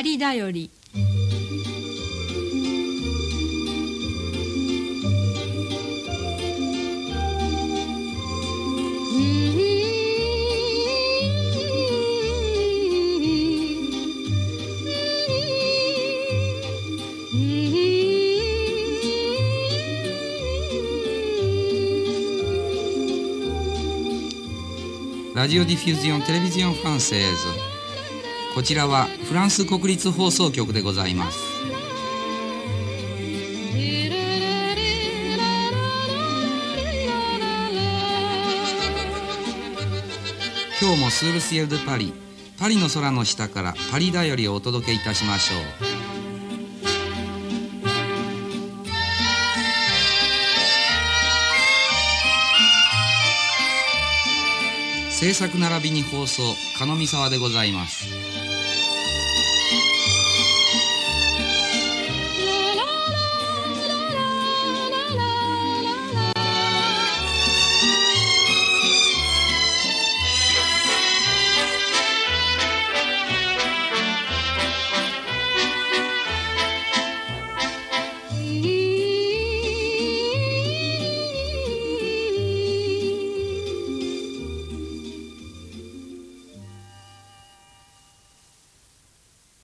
リだより。 ラジオディフュージョンテレビジョンフランセーズ。こちらはフランス国立放送局でございます。今日もスールシエル・ド・パリ、パリの空の下からパリだよりをお届けいたしましょう。制作並びに放送、加野美沢でございます。